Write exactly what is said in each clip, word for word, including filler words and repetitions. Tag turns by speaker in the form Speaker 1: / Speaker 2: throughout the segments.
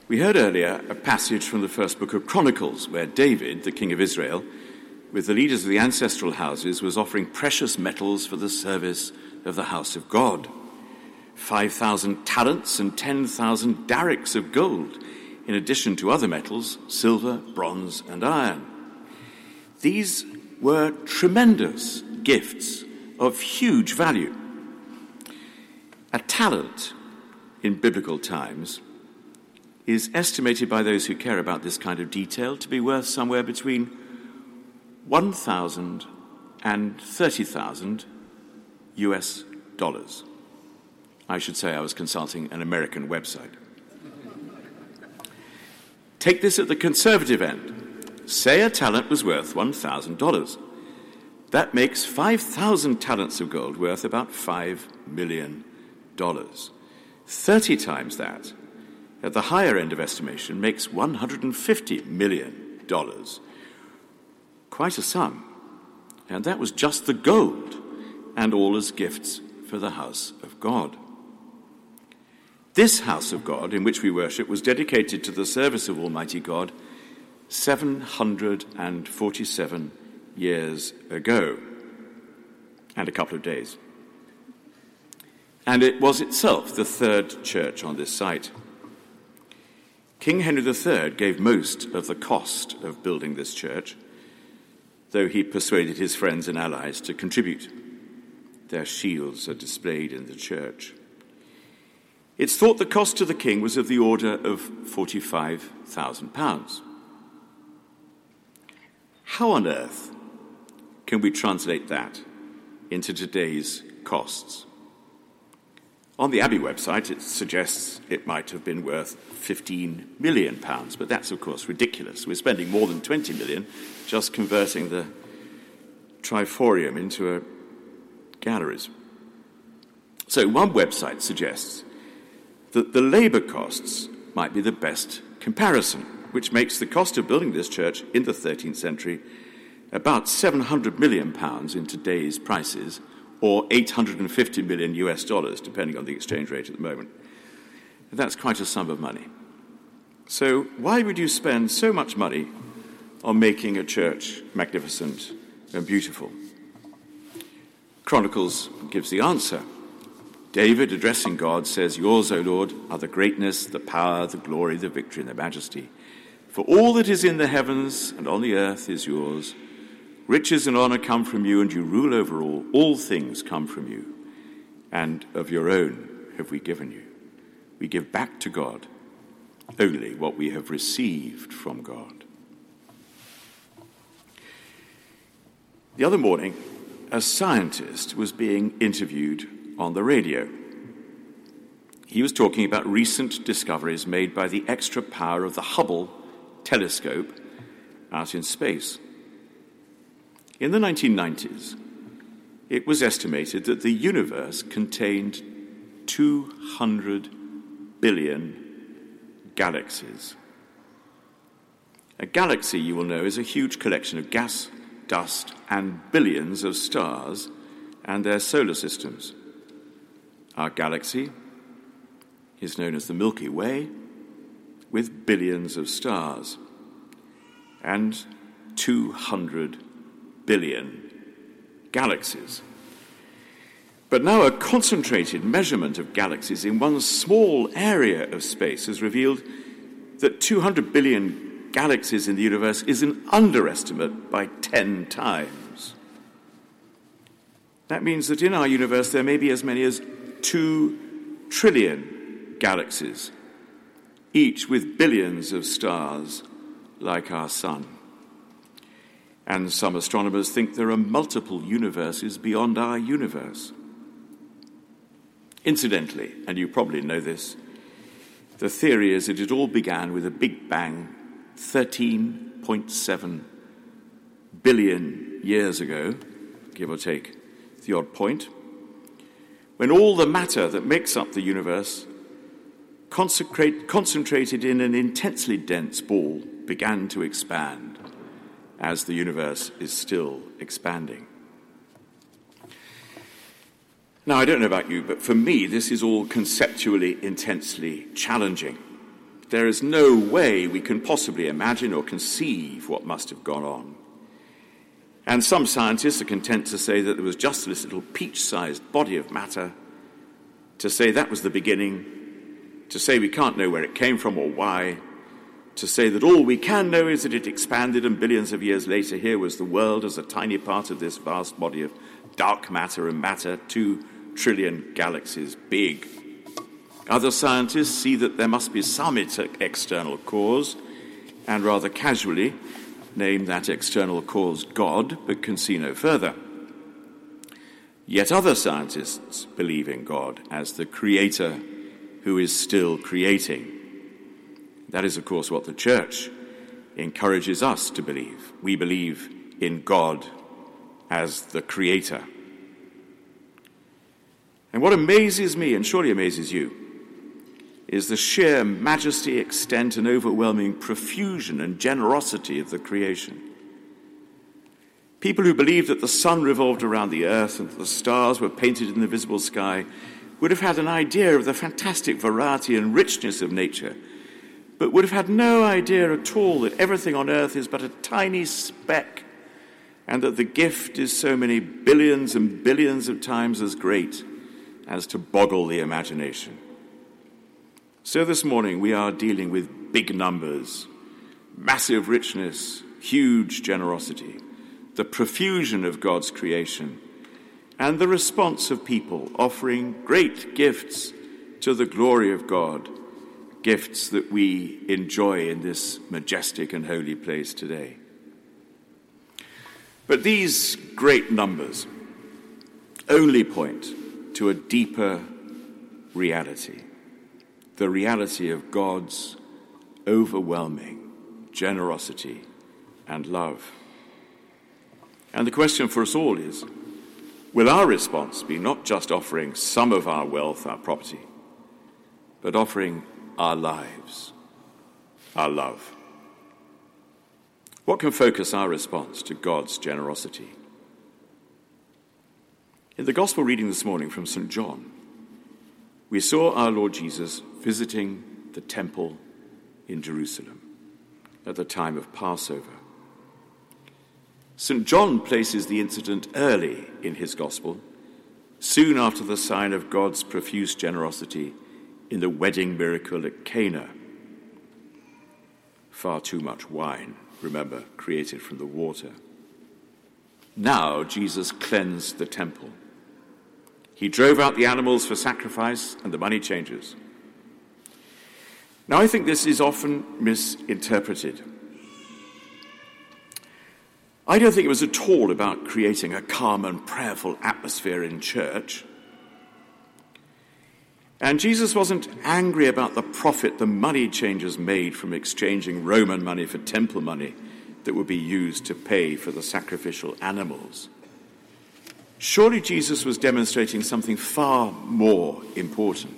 Speaker 1: We heard earlier a passage from the first book of Chronicles, where David, the king of Israel, with the leaders of the ancestral houses, was offering precious metals for the service of the house of God. five thousand talents and ten thousand darics of gold, in addition to other metals, silver, bronze, and iron. These were tremendous gifts of huge value. A talent in biblical times is estimated by those who care about this kind of detail to be worth somewhere between one thousand and thirty thousand U S dollars. I should say I was consulting an American website. Take this at the conservative end. Say a talent was worth one thousand dollars. That makes five thousand talents of gold worth about five million dollars. thirty times that, at the higher end of estimation, makes one hundred fifty million dollars. Quite a sum. And that was just the gold, and all as gifts for the house of God. This house of God, in which we worship, was dedicated to the service of Almighty God seven hundred forty-seven years ago, and a couple of days. And it was itself the third church on this site. King Henry the Third gave most of the cost of building this church, though he persuaded his friends and allies to contribute. Their shields are displayed in the church. It's thought the cost to the king was of the order of forty-five thousand pounds. How on earth can we translate that into today's costs? On the Abbey website, it suggests it might have been worth fifteen million pounds, but that's, of course, ridiculous. We're spending more than twenty million just converting the triforium into a galleries. So one website suggests that the labour costs might be the best comparison, which makes the cost of building this church in the thirteenth century about seven hundred million pounds in today's prices, or eight hundred fifty million U S dollars, depending on the exchange rate at the moment. And that's quite a sum of money. So why would you spend so much money on making a church magnificent and beautiful? Chronicles gives the answer. David, addressing God, says, "Yours, O Lord, are the greatness, the power, the glory, the victory, and the majesty. For all that is in the heavens and on the earth is yours. Riches and honor come from you, and you rule over all. All things come from you, and of your own have we given you. We give back to God only what we have received from God." The other morning, a scientist was being interviewed on the radio. He was talking about recent discoveries made by the extra power of the Hubble telescope out in space. In the nineteen nineties, it was estimated that the universe contained two hundred billion galaxies. A galaxy, you will know, is a huge collection of gas, dust, and billions of stars and their solar systems. Our galaxy is known as the Milky Way, with billions of stars and two hundred billion galaxies. But now a concentrated measurement of galaxies in one small area of space has revealed that two hundred billion galaxies in the universe is an underestimate by ten times. That means that in our universe there may be as many as two trillion galaxies, each with billions of stars like our sun. And some astronomers think there are multiple universes beyond our universe. Incidentally, and you probably know this, the theory is that it all began with a Big Bang thirteen point seven billion years ago, give or take the odd point, when all the matter that makes up the universe concentrated in an intensely dense ball began to expand, as the universe is still expanding. Now, I don't know about you, but for me, this is all conceptually intensely challenging. There is no way we can possibly imagine or conceive what must have gone on. And some scientists are content to say that there was just this little peach-sized body of matter, to say that was the beginning, to say we can't know where it came from or why, to say that all we can know is that it expanded and billions of years later here was the world as a tiny part of this vast body of dark matter and matter, two trillion galaxies big. Other scientists see that there must be some external cause, and rather casually name that external cause God, but can see no further. Yet other scientists believe in God as the creator who is still creating. That is, of course, what the church encourages us to believe. We believe in God as the creator. And what amazes me, and surely amazes you, is the sheer majesty, extent, and overwhelming profusion and generosity of the creation. People who believed that the sun revolved around the earth and that the stars were painted in the visible sky would have had an idea of the fantastic variety and richness of nature, but would have had no idea at all that everything on earth is but a tiny speck, and that the gift is so many billions and billions of times as great as to boggle the imagination. So this morning we are dealing with big numbers, massive richness, huge generosity, the profusion of God's creation, and the response of people offering great gifts to the glory of God, gifts that we enjoy in this majestic and holy place today. But these great numbers only point to a deeper reality, the reality of God's overwhelming generosity and love. And the question for us all is, will our response be not just offering some of our wealth, our property, but offering our lives, our love? What can focus our response to God's generosity? In the Gospel reading this morning from Saint John, we saw our Lord Jesus visiting the temple in Jerusalem at the time of Passover. Saint John places the incident early in his Gospel, soon after the sign of God's profuse generosity in the wedding miracle at Cana. Far too much wine, remember, created from the water. Now Jesus cleansed the temple. He drove out the animals for sacrifice and the money changers. Now, I think this is often misinterpreted. I don't think it was at all about creating a calm and prayerful atmosphere in church. And Jesus wasn't angry about the profit the money changers made from exchanging Roman money for temple money that would be used to pay for the sacrificial animals. Surely Jesus was demonstrating something far more important.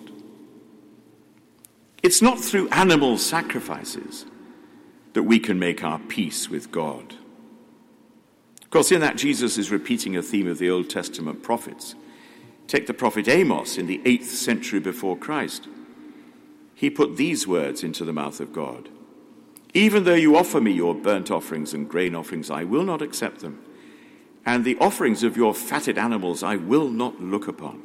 Speaker 1: It's not through animal sacrifices that we can make our peace with God. Of course, in that, Jesus is repeating a theme of the Old Testament prophets. Take the prophet Amos in the eighth century before Christ. He put these words into the mouth of God. Even though you offer me your burnt offerings and grain offerings, I will not accept them. And the offerings of your fatted animals I will not look upon.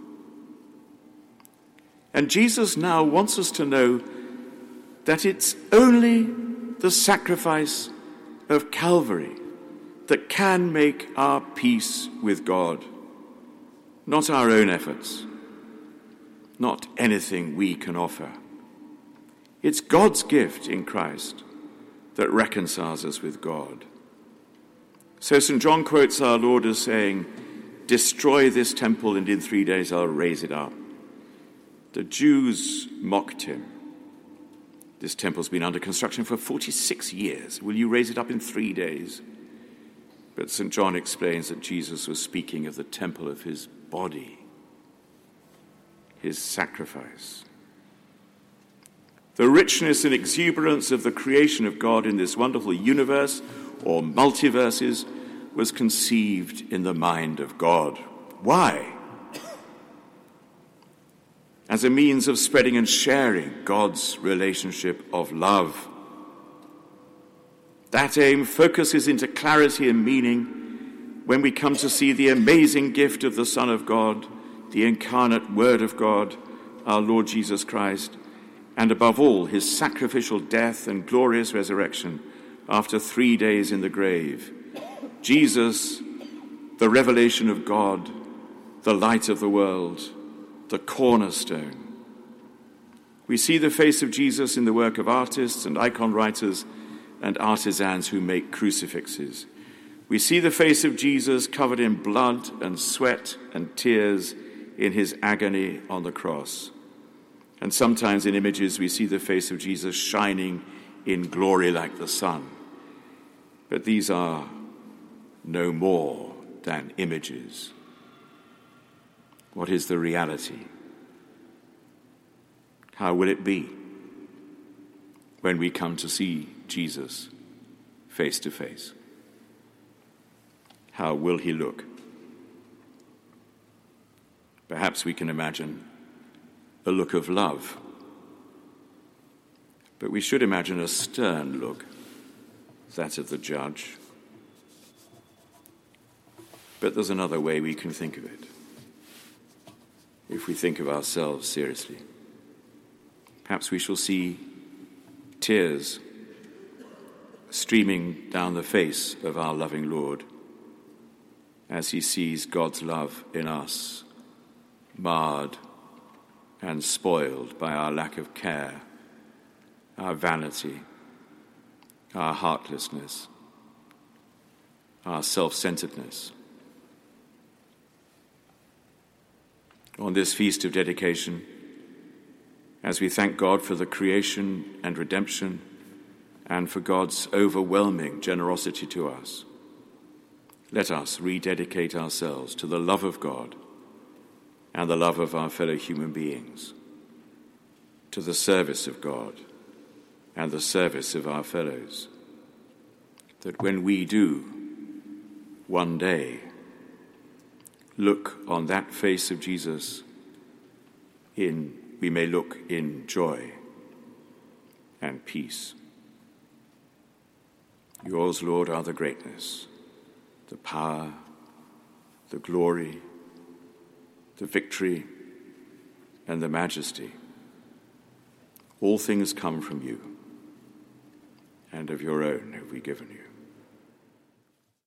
Speaker 1: And Jesus now wants us to know that it's only the sacrifice of Calvary that can make our peace with God, not our own efforts, not anything we can offer. It's God's gift in Christ that reconciles us with God. So Saint John quotes our Lord as saying, "Destroy this temple and in three days I'll raise it up." The Jews mocked him. This temple's been under construction for forty-six years. Will you raise it up in three days? But Saint John explains that Jesus was speaking of the temple of his body, his sacrifice. The richness and exuberance of the creation of God in this wonderful universe, or multiverses, was conceived in the mind of God. Why? as a means of spreading and sharing God's relationship of love. That aim focuses into clarity and meaning when we come to see the amazing gift of the Son of God, the incarnate Word of God, our Lord Jesus Christ, and above all, his sacrificial death and glorious resurrection after three days in the grave. Jesus, the revelation of God, the light of the world, the cornerstone. We see the face of Jesus in the work of artists and icon writers and artisans who make crucifixes. We see the face of Jesus covered in blood and sweat and tears in his agony on the cross. And sometimes in images we see the face of Jesus shining in glory like the sun. But these are no more than images. What is the reality? How will it be when we come to see Jesus face to face? How will he look? Perhaps we can imagine a look of love, but we should imagine a stern look, that of the judge. But there's another way we can think of it, if we think of ourselves seriously. Perhaps we shall see tears streaming down the face of our loving Lord as he sees God's love in us marred and spoiled by our lack of care, our vanity, our heartlessness, our self-centeredness. On this feast of dedication, as we thank God for the creation and redemption and for God's overwhelming generosity to us, let us rededicate ourselves to the love of God and the love of our fellow human beings, to the service of God and the service of our fellows, that when we do one day look on that face of Jesus, in we may look in joy and peace. Yours, Lord, are the greatness, the power, the glory, the victory, and the majesty. All things come from you, and of your own have we given you.